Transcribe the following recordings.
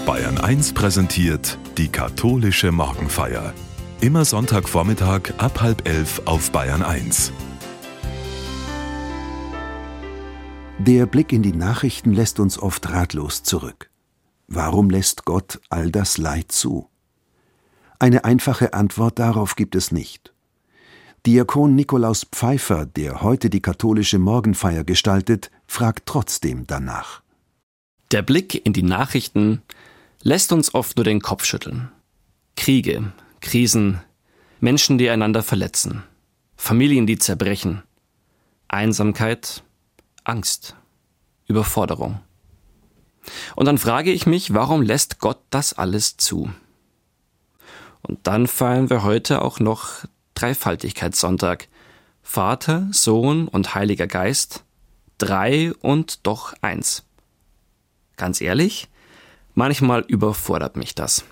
Bayern 1 präsentiert die katholische Morgenfeier. Immer Sonntagvormittag ab 10:30 auf Bayern 1. Der Blick in die Nachrichten lässt uns oft ratlos zurück. Warum lässt Gott all das Leid zu? Eine einfache Antwort darauf gibt es nicht. Diakon Nikolaus Pfeiffer, der heute die katholische Morgenfeier gestaltet, fragt trotzdem danach. Der Blick in die Nachrichten lässt uns oft nur den Kopf schütteln. Kriege, Krisen, Menschen, die einander verletzen, Familien, die zerbrechen, Einsamkeit, Angst, Überforderung. Und dann frage ich mich, warum lässt Gott das alles zu? Und dann feiern wir heute auch noch Dreifaltigkeitssonntag. Vater, Sohn und Heiliger Geist, 3 und doch 1. Ganz ehrlich, manchmal überfordert mich das.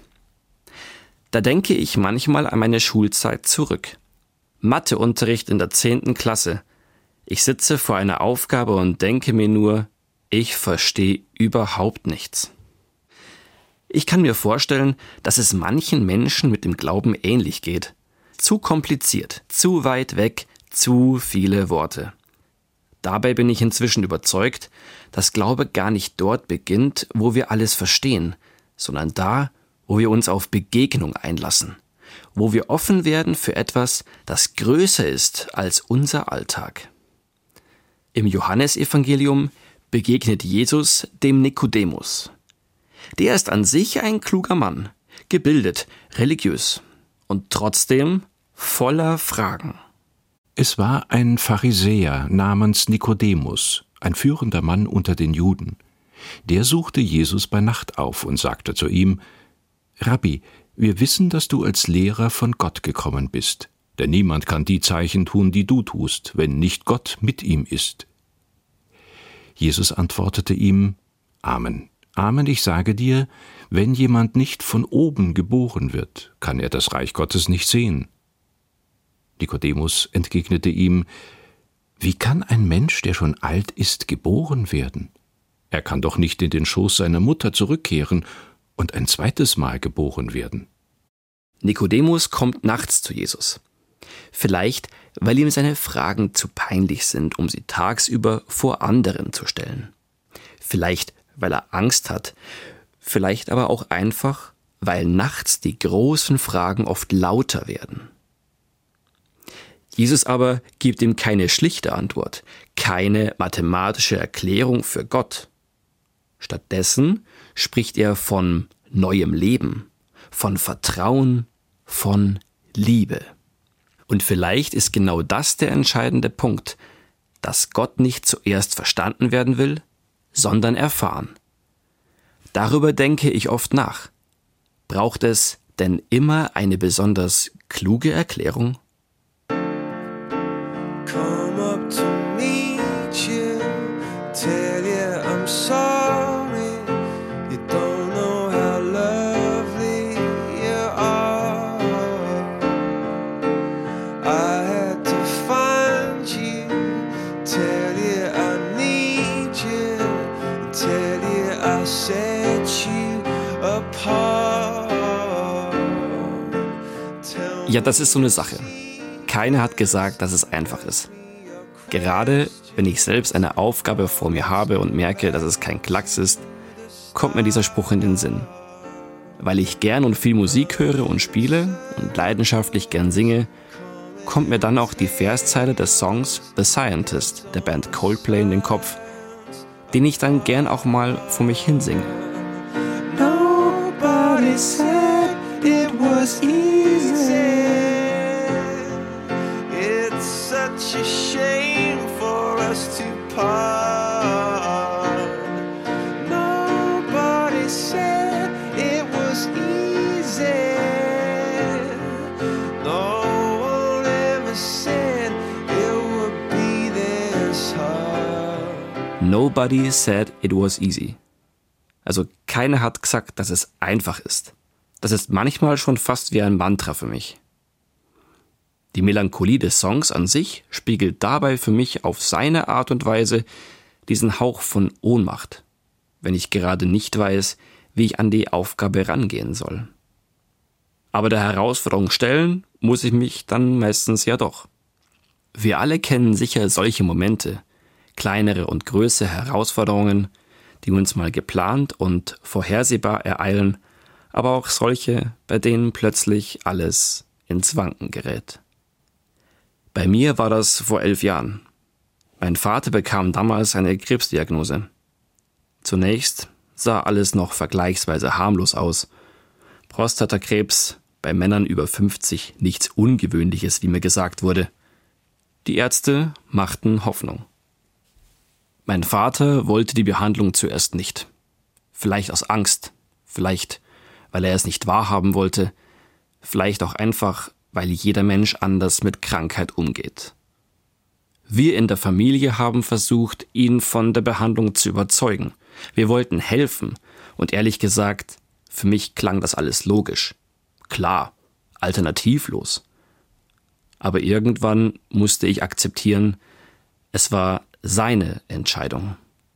Da denke ich manchmal an meine Schulzeit zurück. Matheunterricht in der 10. Klasse. Ich sitze vor einer Aufgabe und denke mir nur, ich verstehe überhaupt nichts. Ich kann mir vorstellen, dass es manchen Menschen mit dem Glauben ähnlich geht. Zu kompliziert, zu weit weg, zu viele Worte. Dabei bin ich inzwischen überzeugt, dass Glaube gar nicht dort beginnt, wo wir alles verstehen, sondern da, wo wir uns auf Begegnung einlassen, wo wir offen werden für etwas, das größer ist als unser Alltag. Im Johannesevangelium begegnet Jesus dem Nikodemus. Der ist an sich ein kluger Mann, gebildet, religiös und trotzdem voller Fragen. Es war ein Pharisäer namens Nikodemus, ein führender Mann unter den Juden. Der suchte Jesus bei Nacht auf und sagte zu ihm: Rabbi, wir wissen, dass du als Lehrer von Gott gekommen bist, denn niemand kann die Zeichen tun, die du tust, wenn nicht Gott mit ihm ist. Jesus antwortete ihm: Amen, Amen, ich sage dir, wenn jemand nicht von oben geboren wird, kann er das Reich Gottes nicht sehen. Nikodemus entgegnete ihm: Wie kann ein Mensch, der schon alt ist, geboren werden? Er kann doch nicht in den Schoß seiner Mutter zurückkehren und ein zweites Mal geboren werden. Nikodemus kommt nachts zu Jesus. Vielleicht, weil ihm seine Fragen zu peinlich sind, um sie tagsüber vor anderen zu stellen. Vielleicht, weil er Angst hat. Vielleicht aber auch einfach, weil nachts die großen Fragen oft lauter werden. Jesus aber gibt ihm keine schlichte Antwort, keine mathematische Erklärung für Gott. Stattdessen spricht er von neuem Leben, von Vertrauen, von Liebe. Und vielleicht ist genau das der entscheidende Punkt, dass Gott nicht zuerst verstanden werden will, sondern erfahren. Darüber denke ich oft nach. Braucht es denn immer eine besonders kluge Erklärung? Come up to meet you, tell you I'm sorry, you don't know how lovely you are. I had to find you, tell you I need you, tell you I set you apart. Ja, das ist so eine Sache. Keiner hat gesagt, dass es einfach ist. Gerade wenn ich selbst eine Aufgabe vor mir habe und merke, dass es kein Klacks ist, kommt mir dieser Spruch in den Sinn. Weil ich gern und viel Musik höre und spiele und leidenschaftlich gern singe, kommt mir dann auch die Verszeile des Songs The Scientist der Band Coldplay in den Kopf, den ich dann gern auch mal vor mich hinsinge. Nobody said it was easy. Such a shame for us to part. Nobody said it was easy. No one ever said it would be this hard. Nobody said it was easy. Also keiner hat gesagt, dass es einfach ist. Das ist manchmal schon fast wie ein Mantra für mich. Die Melancholie des Songs an sich spiegelt dabei für mich auf seine Art und Weise diesen Hauch von Ohnmacht, wenn ich gerade nicht weiß, wie ich an die Aufgabe rangehen soll. Aber der Herausforderung stellen muss ich mich dann meistens ja doch. Wir alle kennen sicher solche Momente, kleinere und größere Herausforderungen, die uns mal geplant und vorhersehbar ereilen, aber auch solche, bei denen plötzlich alles ins Wanken gerät. Bei mir war das vor 11 Jahren. Mein Vater bekam damals eine Krebsdiagnose. Zunächst sah alles noch vergleichsweise harmlos aus. Prostatakrebs, bei Männern über 50 nichts Ungewöhnliches, wie mir gesagt wurde. Die Ärzte machten Hoffnung. Mein Vater wollte die Behandlung zuerst nicht. Vielleicht aus Angst, vielleicht weil er es nicht wahrhaben wollte, vielleicht auch einfach, weil jeder Mensch anders mit Krankheit umgeht. Wir in der Familie haben versucht, ihn von der Behandlung zu überzeugen. Wir wollten helfen und ehrlich gesagt, für mich klang das alles logisch. Klar, alternativlos. Aber irgendwann musste ich akzeptieren, es war seine Entscheidung.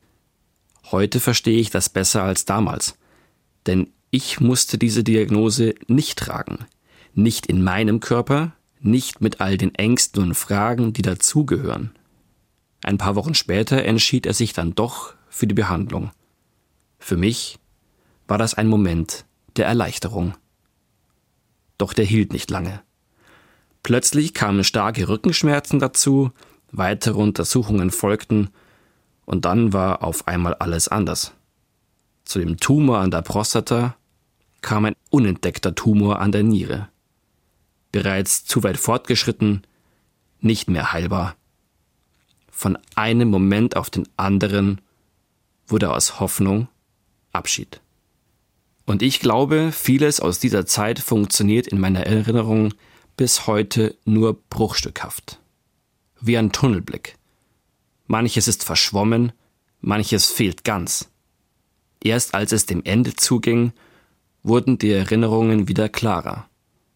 Heute verstehe ich das besser als damals, denn ich musste diese Diagnose nicht tragen. Nicht in meinem Körper, nicht mit all den Ängsten und Fragen, die dazugehören. Ein paar Wochen später entschied er sich dann doch für die Behandlung. Für mich war das ein Moment der Erleichterung. Doch der hielt nicht lange. Plötzlich kamen starke Rückenschmerzen dazu, weitere Untersuchungen folgten und dann war auf einmal alles anders. Zu dem Tumor an der Prostata kam ein unentdeckter Tumor an der Niere. Bereits zu weit fortgeschritten, nicht mehr heilbar. Von einem Moment auf den anderen wurde aus Hoffnung Abschied. Und ich glaube, vieles aus dieser Zeit funktioniert in meiner Erinnerung bis heute nur bruchstückhaft. Wie ein Tunnelblick. Manches ist verschwommen, manches fehlt ganz. Erst als es dem Ende zuging, wurden die Erinnerungen wieder klarer.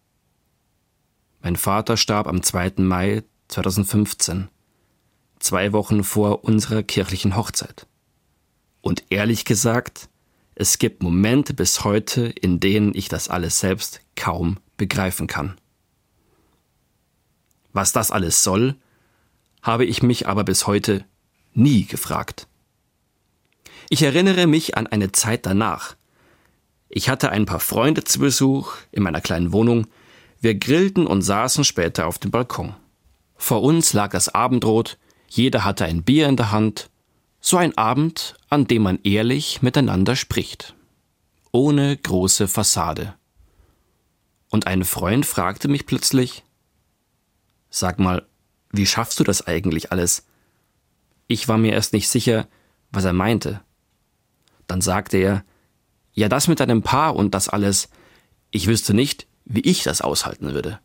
Mein Vater starb am 2. Mai 2015, 2 Wochen vor unserer kirchlichen Hochzeit. Und ehrlich gesagt, es gibt Momente bis heute, in denen ich das alles selbst kaum begreifen kann. Was das alles soll, habe ich mich aber bis heute nie gefragt. Ich erinnere mich an eine Zeit danach. Ich hatte ein paar Freunde zu Besuch in meiner kleinen Wohnung. Wir grillten und saßen später auf dem Balkon. Vor uns lag das Abendrot, jeder hatte ein Bier in der Hand. So ein Abend, an dem man ehrlich miteinander spricht. Ohne große Fassade. Und ein Freund fragte mich plötzlich: Sag mal, wie schaffst du das eigentlich alles? Ich war mir erst nicht sicher, was er meinte. Dann sagte er: Ja, das mit deinem Paar und das alles, ich wüsste nicht, wie ich das aushalten würde.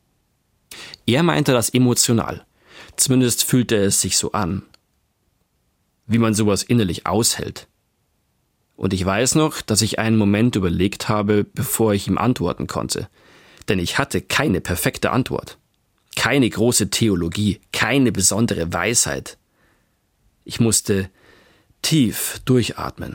Er meinte das emotional. Zumindest fühlte es sich so an. Wie man sowas innerlich aushält. Und ich weiß noch, dass ich einen Moment überlegt habe, bevor ich ihm antworten konnte. Denn ich hatte keine perfekte Antwort. Keine große Theologie, keine besondere Weisheit. Ich musste tief durchatmen.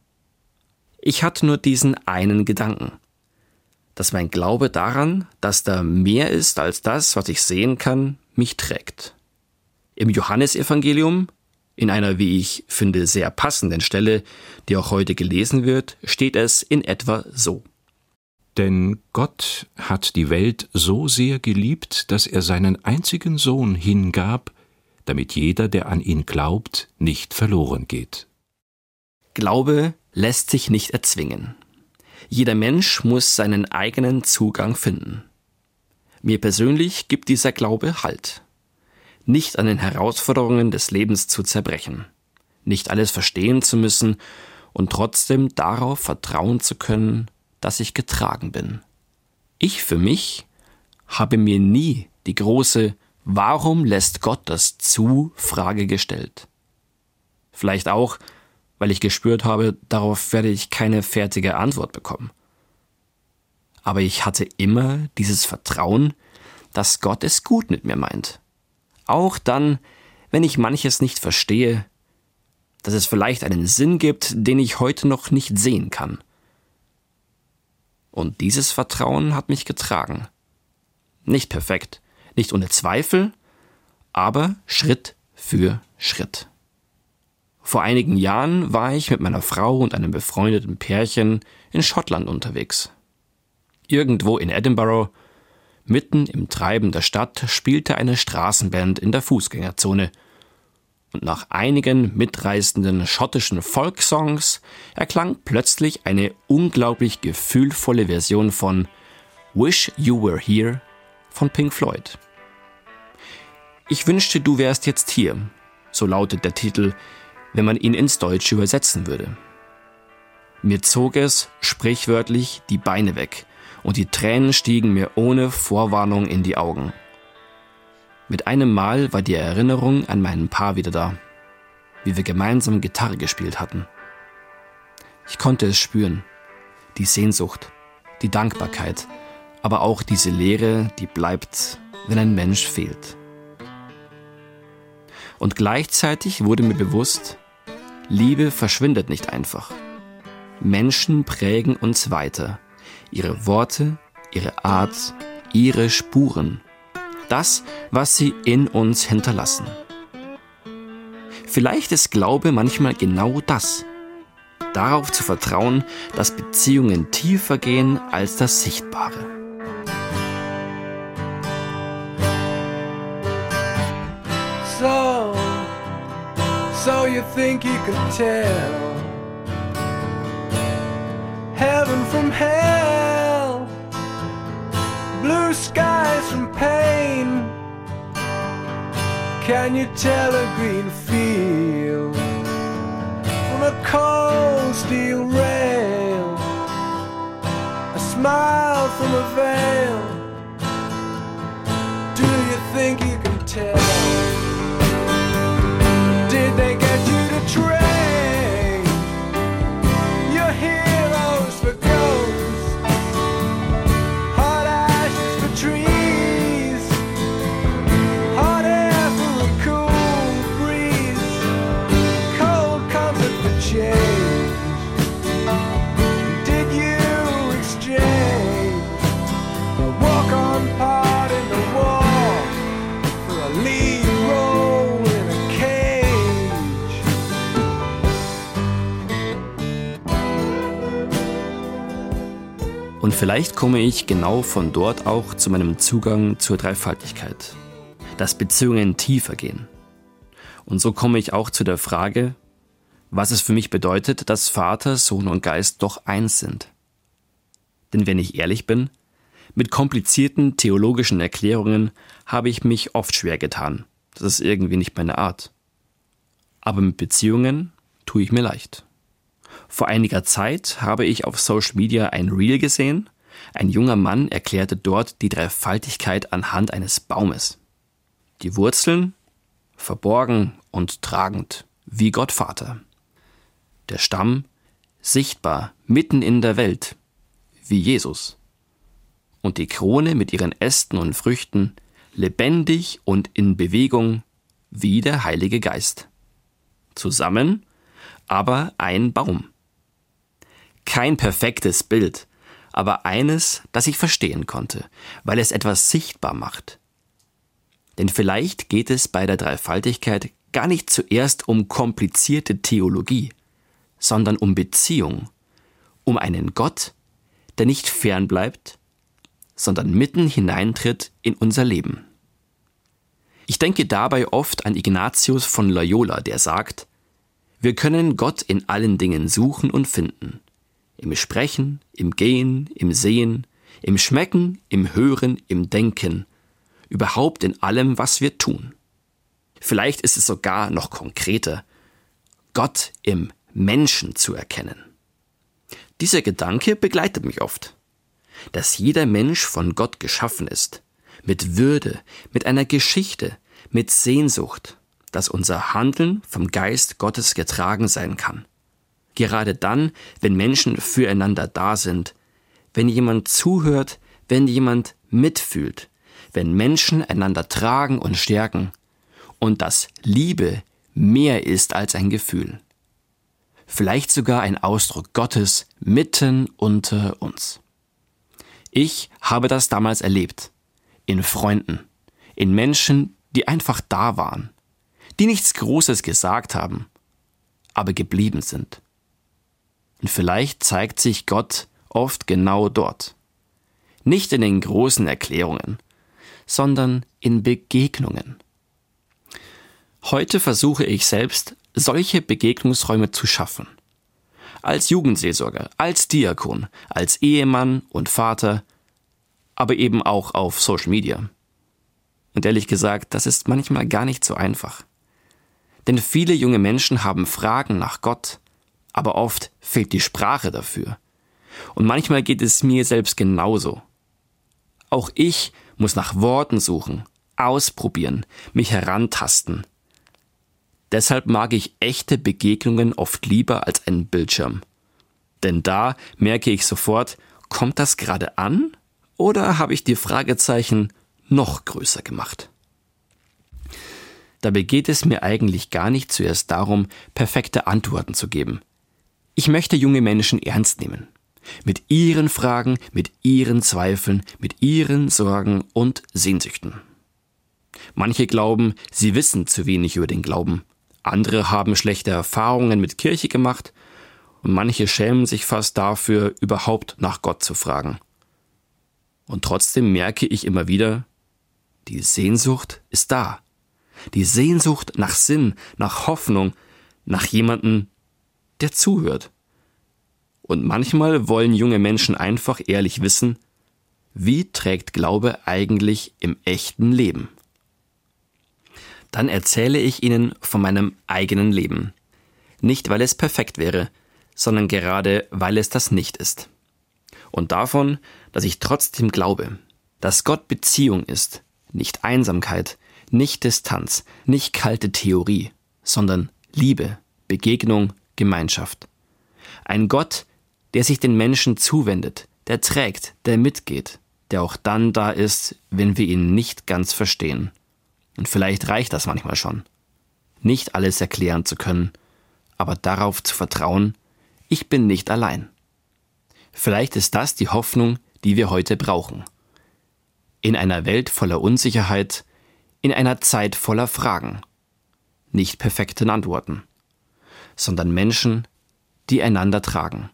Ich hatte nur diesen einen Gedanken, dass mein Glaube daran, dass da mehr ist als das, was ich sehen kann, mich trägt. Im Johannesevangelium, in einer, wie ich finde, sehr passenden Stelle, die auch heute gelesen wird, steht es in etwa so: Denn Gott hat die Welt so sehr geliebt, dass er seinen einzigen Sohn hingab, damit jeder, der an ihn glaubt, nicht verloren geht. Glaube lässt sich nicht erzwingen. Jeder Mensch muss seinen eigenen Zugang finden. Mir persönlich gibt dieser Glaube Halt. Nicht an den Herausforderungen des Lebens zu zerbrechen, nicht alles verstehen zu müssen und trotzdem darauf vertrauen zu können, dass ich getragen bin. Ich für mich habe mir nie die große »Warum lässt Gott das zu?« Frage gestellt. Vielleicht auch, weil ich gespürt habe, darauf werde ich keine fertige Antwort bekommen. Aber ich hatte immer dieses Vertrauen, dass Gott es gut mit mir meint. Auch dann, wenn ich manches nicht verstehe, dass es vielleicht einen Sinn gibt, den ich heute noch nicht sehen kann. Und dieses Vertrauen hat mich getragen. Nicht perfekt, nicht ohne Zweifel, aber Schritt für Schritt. Vor einigen Jahren war ich mit meiner Frau und einem befreundeten Pärchen in Schottland unterwegs. Irgendwo in Edinburgh, mitten im Treiben der Stadt, spielte eine Straßenband in der Fußgängerzone. Und nach einigen mitreißenden schottischen Folksongs erklang plötzlich eine unglaublich gefühlvolle Version von Wish You Were Here von Pink Floyd. Ich wünschte, du wärst jetzt hier, so lautet der Titel, wenn man ihn ins Deutsche übersetzen würde. Mir zog es, sprichwörtlich, die Beine weg und die Tränen stiegen mir ohne Vorwarnung in die Augen. Mit einem Mal war die Erinnerung an meinen Paar wieder da, wie wir gemeinsam Gitarre gespielt hatten. Ich konnte es spüren, die Sehnsucht, die Dankbarkeit, aber auch diese Leere, die bleibt, wenn ein Mensch fehlt. Und gleichzeitig wurde mir bewusst, Liebe verschwindet nicht einfach. Menschen prägen uns weiter. Ihre Worte, ihre Art, ihre Spuren. Das, was sie in uns hinterlassen. Vielleicht ist Glaube manchmal genau das. Darauf zu vertrauen, dass Beziehungen tiefer gehen als das Sichtbare. So you think you can tell heaven from hell, blue skies from pain. Can you tell a green field from a cold steel rail, a smile from a veil? Do you think you can tell? Did they get you to trade your heroes for ghosts, hot ashes for trees, hot air for a cool breeze, cold comfort for change? Did you exchange a walk-on part in the war for a lead role in a cage? Und vielleicht komme ich genau von dort auch zu meinem Zugang zur Dreifaltigkeit, dass Beziehungen tiefer gehen. Und so komme ich auch zu der Frage, was es für mich bedeutet, dass Vater, Sohn und Geist doch eins sind. Denn wenn ich ehrlich bin, mit komplizierten theologischen Erklärungen habe ich mich oft schwer getan. Das ist irgendwie nicht meine Art. Aber mit Beziehungen tue ich mir leicht. Vor einiger Zeit habe ich auf Social Media ein Reel gesehen. Ein junger Mann erklärte dort die Dreifaltigkeit anhand eines Baumes. Die Wurzeln, verborgen und tragend, wie Gott Vater. Der Stamm, sichtbar, mitten in der Welt, wie Jesus. Und die Krone mit ihren Ästen und Früchten, lebendig und in Bewegung, wie der Heilige Geist. Zusammen, aber ein Baum. Kein perfektes Bild, aber eines, das ich verstehen konnte, weil es etwas sichtbar macht. Denn vielleicht geht es bei der Dreifaltigkeit gar nicht zuerst um komplizierte Theologie, sondern um Beziehung, um einen Gott, der nicht fern bleibt, sondern mitten hineintritt in unser Leben. Ich denke dabei oft an Ignatius von Loyola, der sagt, wir können Gott in allen Dingen suchen und finden. Im Sprechen, im Gehen, im Sehen, im Schmecken, im Hören, im Denken, überhaupt in allem, was wir tun. Vielleicht ist es sogar noch konkreter, Gott im Menschen zu erkennen. Dieser Gedanke begleitet mich oft, dass jeder Mensch von Gott geschaffen ist, mit Würde, mit einer Geschichte, mit Sehnsucht, dass unser Handeln vom Geist Gottes getragen sein kann. Gerade dann, wenn Menschen füreinander da sind, wenn jemand zuhört, wenn jemand mitfühlt, wenn Menschen einander tragen und stärken und dass Liebe mehr ist als ein Gefühl. Vielleicht sogar ein Ausdruck Gottes mitten unter uns. Ich habe das damals erlebt. In Freunden, in Menschen, die einfach da waren, die nichts Großes gesagt haben, aber geblieben sind. Und vielleicht zeigt sich Gott oft genau dort. Nicht in den großen Erklärungen, sondern in Begegnungen. Heute versuche ich selbst, solche Begegnungsräume zu schaffen. Als Jugendseelsorger, als Diakon, als Ehemann und Vater, aber eben auch auf Social Media. Und ehrlich gesagt, das ist manchmal gar nicht so einfach. Denn viele junge Menschen haben Fragen nach Gott, aber oft fehlt die Sprache dafür. Und manchmal geht es mir selbst genauso. Auch ich muss nach Worten suchen, ausprobieren, mich herantasten. Deshalb mag ich echte Begegnungen oft lieber als einen Bildschirm. Denn da merke ich sofort, kommt das gerade an oder habe ich die Fragezeichen noch größer gemacht? Dabei geht es mir eigentlich gar nicht zuerst darum, perfekte Antworten zu geben. Ich möchte junge Menschen ernst nehmen. Mit ihren Fragen, mit ihren Zweifeln, mit ihren Sorgen und Sehnsüchten. Manche glauben, sie wissen zu wenig über den Glauben. Andere haben schlechte Erfahrungen mit Kirche gemacht und manche schämen sich fast dafür, überhaupt nach Gott zu fragen. Und trotzdem merke ich immer wieder, die Sehnsucht ist da. Die Sehnsucht nach Sinn, nach Hoffnung, nach jemandem, der zuhört. Und manchmal wollen junge Menschen einfach ehrlich wissen, wie trägt Glaube eigentlich im echten Leben? Dann erzähle ich ihnen von meinem eigenen Leben. Nicht, weil es perfekt wäre, sondern gerade, weil es das nicht ist. Und davon, dass ich trotzdem glaube, dass Gott Beziehung ist, nicht Einsamkeit, nicht Distanz, nicht kalte Theorie, sondern Liebe, Begegnung, Gemeinschaft. Ein Gott, der sich den Menschen zuwendet, der trägt, der mitgeht, der auch dann da ist, wenn wir ihn nicht ganz verstehen. Und vielleicht reicht das manchmal schon. Nicht alles erklären zu können, aber darauf zu vertrauen, ich bin nicht allein. Vielleicht ist das die Hoffnung, die wir heute brauchen. In einer Welt voller Unsicherheit, in einer Zeit voller Fragen. Nicht perfekten Antworten, sondern Menschen, die einander tragen.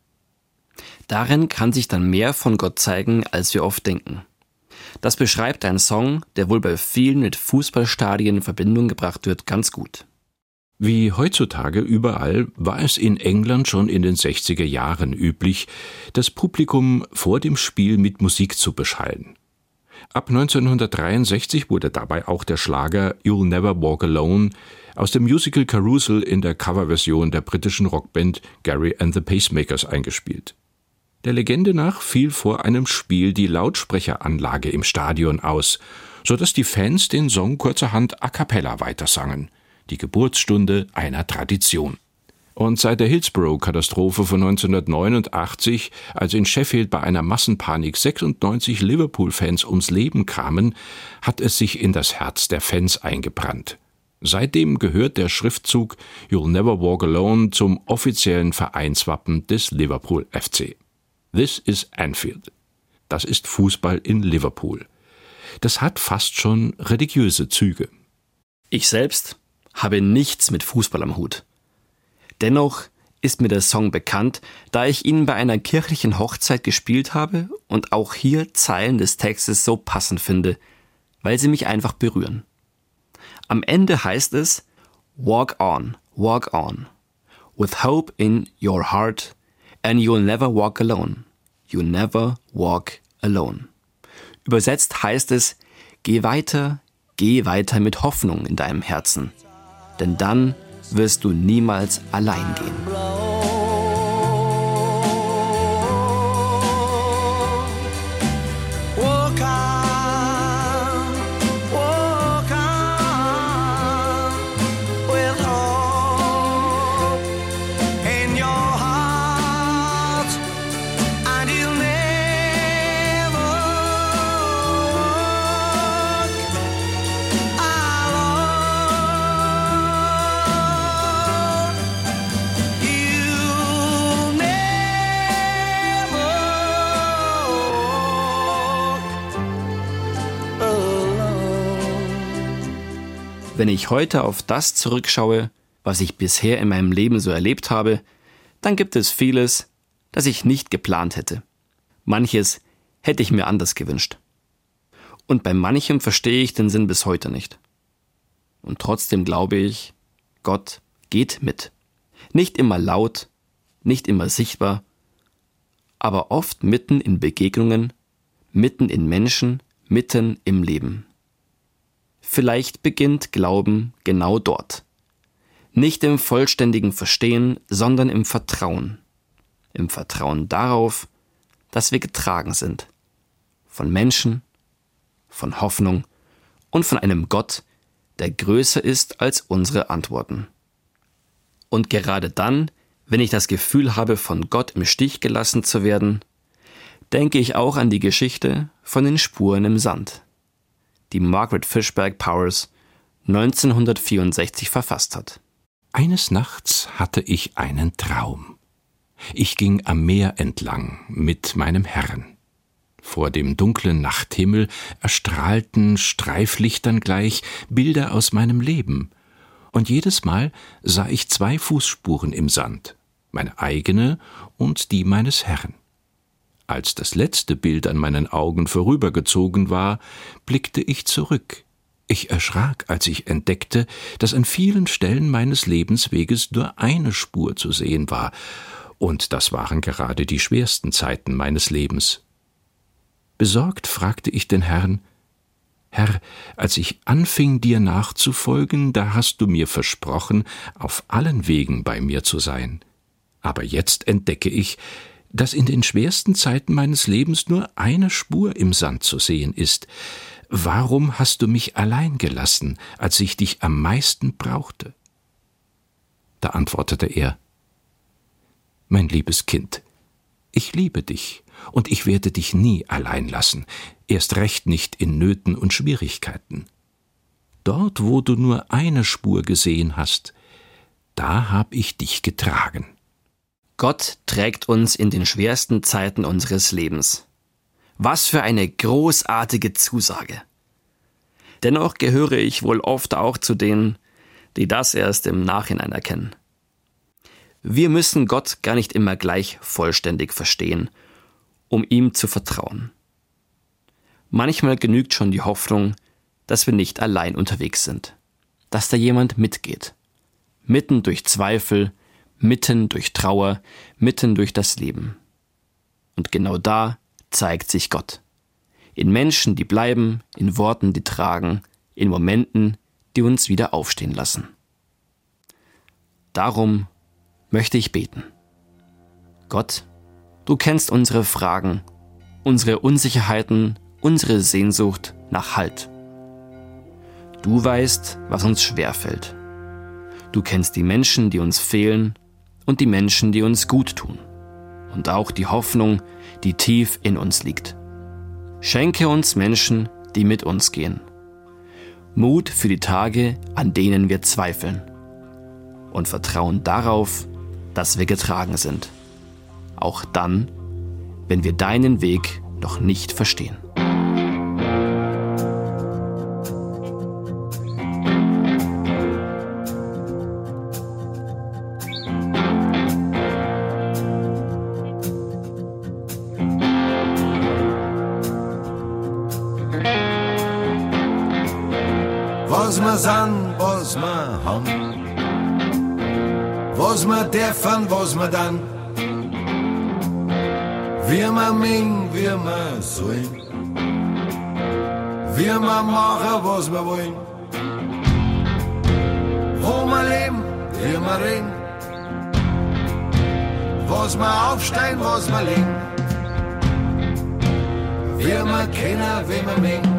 Darin kann sich dann mehr von Gott zeigen, als wir oft denken. Das beschreibt ein Song, der wohl bei vielen mit Fußballstadien in Verbindung gebracht wird, ganz gut. Wie heutzutage überall war es in England schon in den 60er Jahren üblich, das Publikum vor dem Spiel mit Musik zu beschallen. Ab 1963 wurde dabei auch der Schlager You'll Never Walk Alone aus dem Musical Carousel in der Coverversion der britischen Rockband Gary and the Pacemakers eingespielt. Der Legende nach fiel vor einem Spiel die Lautsprecheranlage im Stadion aus, sodass die Fans den Song kurzerhand a cappella weitersangen. Die Geburtsstunde einer Tradition. Und seit der Hillsborough-Katastrophe von 1989, als in Sheffield bei einer Massenpanik 96 Liverpool-Fans ums Leben kamen, hat es sich in das Herz der Fans eingebrannt. Seitdem gehört der Schriftzug You'll Never Walk Alone zum offiziellen Vereinswappen des Liverpool FC. This is Anfield. Das ist Fußball in Liverpool. Das hat fast schon religiöse Züge. Ich selbst habe nichts mit Fußball am Hut. Dennoch ist mir der Song bekannt, da ich ihn bei einer kirchlichen Hochzeit gespielt habe und auch hier Zeilen des Textes so passend finde, weil sie mich einfach berühren. Am Ende heißt es, walk on, with hope in your heart, and you'll never walk alone. You'll never walk alone. Übersetzt heißt es, geh weiter mit Hoffnung in deinem Herzen, denn dann wirst du niemals allein gehen. You Wenn ich heute auf das zurückschaue, was ich bisher in meinem Leben so erlebt habe, dann gibt es vieles, das ich nicht geplant hätte. Manches hätte ich mir anders gewünscht. Und bei manchem verstehe ich den Sinn bis heute nicht. Und trotzdem glaube ich, Gott geht mit. Nicht immer laut, nicht immer sichtbar, aber oft mitten in Begegnungen, mitten in Menschen, mitten im Leben. Vielleicht beginnt Glauben genau dort. Nicht im vollständigen Verstehen, sondern im Vertrauen. Im Vertrauen darauf, dass wir getragen sind. Von Menschen, von Hoffnung und von einem Gott, der größer ist als unsere Antworten. Und gerade dann, wenn ich das Gefühl habe, von Gott im Stich gelassen zu werden, denke ich auch an die Geschichte von den Spuren im Sand, die Margaret Fishback Powers 1964 verfasst hat. Eines Nachts hatte ich einen Traum. Ich ging am Meer entlang mit meinem Herrn. Vor dem dunklen Nachthimmel erstrahlten Streiflichtern gleich Bilder aus meinem Leben. Und jedes Mal sah ich 2 Fußspuren im Sand, meine eigene und die meines Herrn. Als das letzte Bild an meinen Augen vorübergezogen war, blickte ich zurück. Ich erschrak, als ich entdeckte, dass an vielen Stellen meines Lebensweges nur eine Spur zu sehen war, und das waren gerade die schwersten Zeiten meines Lebens. Besorgt fragte ich den Herrn: Herr, als ich anfing, dir nachzufolgen, da hast du mir versprochen, auf allen Wegen bei mir zu sein. Aber jetzt entdecke ich, dass in den schwersten Zeiten meines Lebens nur eine Spur im Sand zu sehen ist. Warum hast du mich allein gelassen, als ich dich am meisten brauchte? Da antwortete er: Mein liebes Kind, ich liebe dich und ich werde dich nie allein lassen, erst recht nicht in Nöten und Schwierigkeiten. Dort, wo du nur eine Spur gesehen hast, da hab ich dich getragen. Gott trägt uns in den schwersten Zeiten unseres Lebens. Was für eine großartige Zusage. Dennoch gehöre ich wohl oft auch zu denen, die das erst im Nachhinein erkennen. Wir müssen Gott gar nicht immer gleich vollständig verstehen, um ihm zu vertrauen. Manchmal genügt schon die Hoffnung, dass wir nicht allein unterwegs sind, dass da jemand mitgeht, mitten durch Zweifel, mitten durch Trauer, mitten durch das Leben. Und genau da zeigt sich Gott. In Menschen, die bleiben, in Worten, die tragen, in Momenten, die uns wieder aufstehen lassen. Darum möchte ich beten. Gott, du kennst unsere Fragen, unsere Unsicherheiten, unsere Sehnsucht nach Halt. Du weißt, was uns schwerfällt. Du kennst die Menschen, die uns fehlen und die Menschen, die uns gut tun. Und auch die Hoffnung, die tief in uns liegt. Schenke uns Menschen, die mit uns gehen. Mut für die Tage, an denen wir zweifeln. Und Vertrauen darauf, dass wir getragen sind. Auch dann, wenn wir deinen Weg noch nicht verstehen. Was wir sind, was wir haben, was wir dürfen, was wir dann, wie wir mengen, wie wir sollen, wie wir machen, was wir wollen, wo wir leben, wie wir reden, was wir aufstehen, was wir legen, wie wir kennen, wie wir mengen.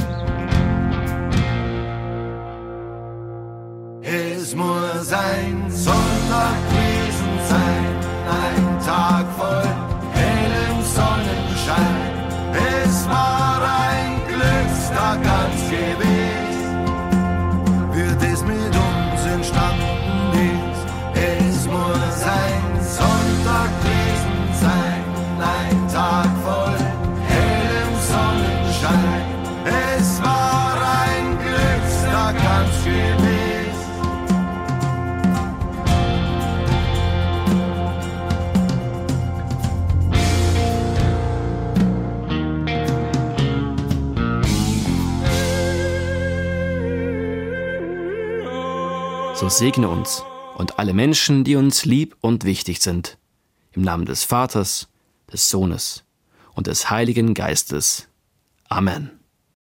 Es muss ein Sonntag gewesen sein, ein Tag voll hellem Sonnenschein. Es war ein Glückstag ganz gewiss, wie das mit uns entstanden ist. Es muss ein Sonntag gewesen sein, ein Tag voll hellem Sonnenschein. Es war ein Glückstag ganz gewiss. So segne uns und alle Menschen, die uns lieb und wichtig sind. Im Namen des Vaters, des Sohnes und des Heiligen Geistes. Amen.